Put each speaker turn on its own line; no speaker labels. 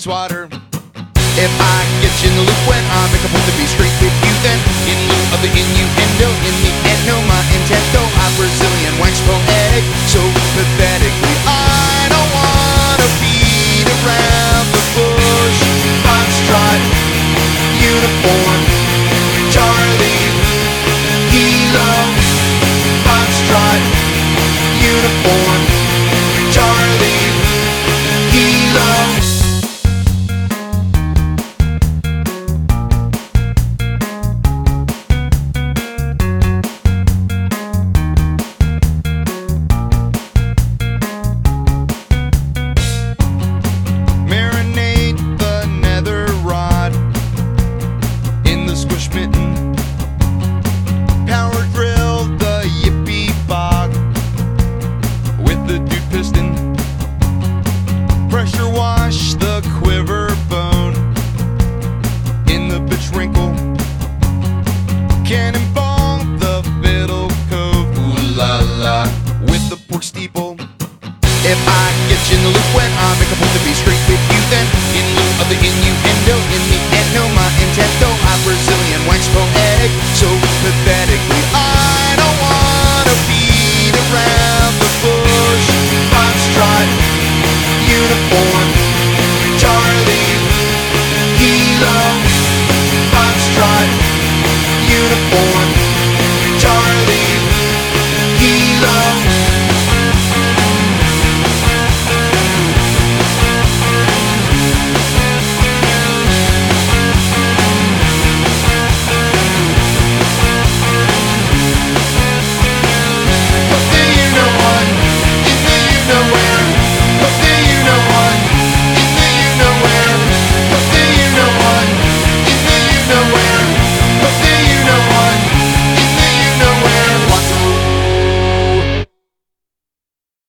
swatter. If I get you in the loop when I make a point to be straight with you, then in lieu of the innuendo, in the end, no, my intent, though I'm Brazilian wax poetic, so pathetically, I don't wanna beat around the bush. Foxtrot, uniform, Charlie, Kilo. Foxtrot, uniform, Charlie, Kilo. Marinate the nether rod in the squish mitten. Power drill the yippee bog with the dude piston. Pressure wash the quiver bone in the bitch wrinkle. Cannonball the fiddle cove, ooh la la, with the pork steeple. If I get you in the loop when I make a point to be straight with you, then in lieu of the innuendo, in the end, no, my intent, though I'm Brazilian wax poetic, so pathetic.